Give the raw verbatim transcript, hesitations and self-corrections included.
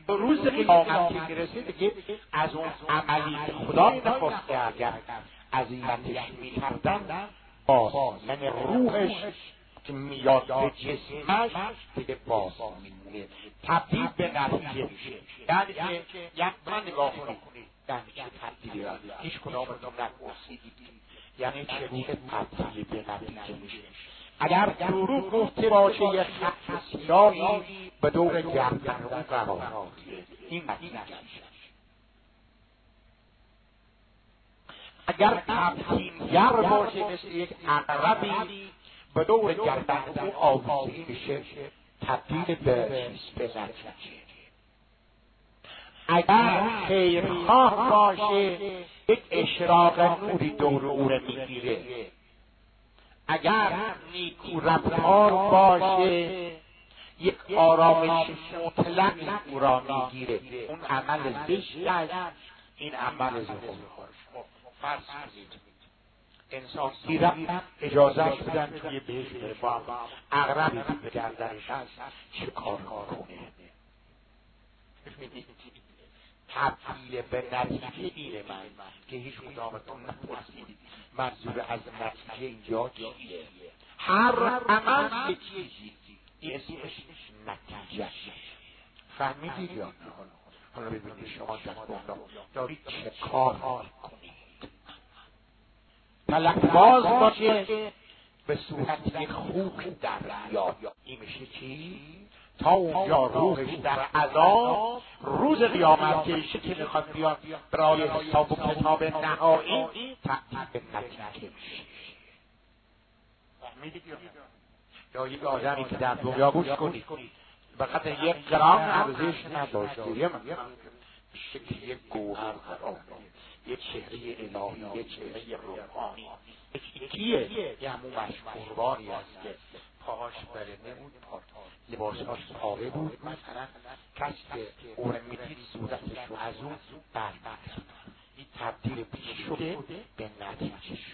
روز قیامت که میرسه دیگه از اون عملی خدا نخواست که اگر عظیمتش میکردن باز، یعنی روحش که میاد به جسمش دیگه باز میمونه، تبدیل به نتیجه میشه. یعنی که یک من نگاه کنید یعنی چه تبدیلی هست، هیچ کدامتون نپرسیدید یعنی چه تبدیلی به نتیجه میشه. اگر دروغ گفته باشه یک خط سیاهی به دور گردن اون قرار میگیره، این نتیجه میشه. اگر تبدیلگر باشه مثل یک عقربی به دور گردن اون آویزه میشه، تبدیل به به نتیجه. اگر خیرخواه باشه یک اشراق نوری دور او رو میگیره. اگر نیکو رفتار باشه یک آرامش مطلق او را میگیره. اون عمل زشت است، این عمل زشت. فرض کنید انسان گیرم اجازه بودن توی بهش بره با عقربی به گردنش هست چه کار کنه؟ تبدیل به نتیجه اینه من که هیچ کدامتون نپرسید منظور از نتیجه اینجا چیه؟ هر عمل یه چیزی این اسمش نتیجه. فهمیدید یا نه؟ حالا ببینید شما در بحنا دارید چه کار کنید. تلقباز باشه به صورت یک خوک در بیاد، این میشه چی؟ تا اونجا روحش در عذاب روز قیامت که که میخواد بیاد برای حساب و کتاب نهایی تبدیل به نتیجه میشه. فهمیدید یا یک آدمی که در دنیا گوش کنید فقط یک گرام ارزش نداشته، یه شکل یک گوهر قرار یک چهره الهی، یک چهره روحانی، یکیه یه همون مشکوروانی هست که پاهاش بره نمود، لباساش پاره بود، مثلا کسی که اون میدید صورتش رو از اون برمی‌دارد. این تبدیل پیش شده به نتیجه